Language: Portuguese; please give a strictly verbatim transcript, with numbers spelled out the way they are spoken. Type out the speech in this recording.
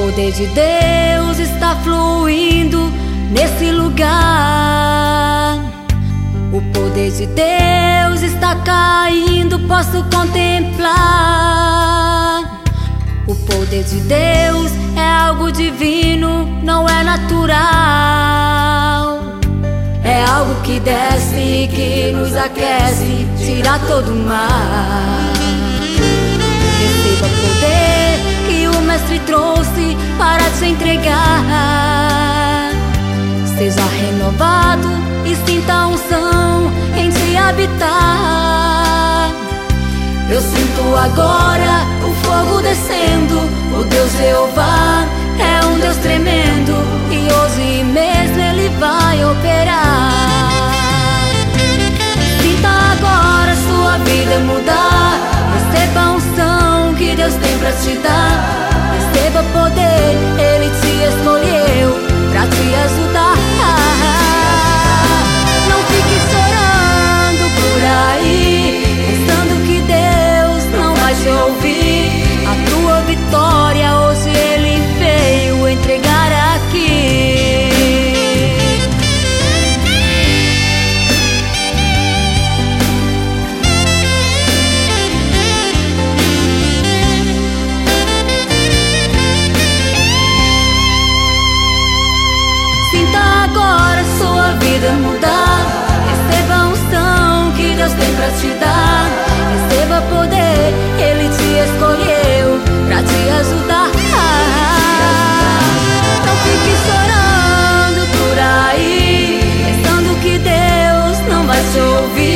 poder de Deus está fluindo nesse lugar. O poder de Deus está caindo, posso contemplar. O poder de Deus é algo divino, não é natural. É algo que desce e que nos aquece, tira todo o mal. Receba o poder que o Mestre trouxe para te entregar. Seja renovado e sinta a unção em te habitar. Eu sinto agora o fogo descendo. O Deus Jeová é um Deus tremendo, e hoje mesmo Ele vai operar. Sinta agora sua vida mudar. Receba a unção que Deus tem pra te dar. Receba poder, Ele te escolheu pra te ajudar. Não fique chorando por aí, pensando que Deus não vai te ouvir. A tua vitória hoje Ele veio entregar aqui. Sinta agora sua vida mudar. Receba a unção que Deus tem pra te dar. Receba poder, Ele te escolheu pra te ajudar. Não fique chorando por aí, pensando que Deus não vai te ouvir.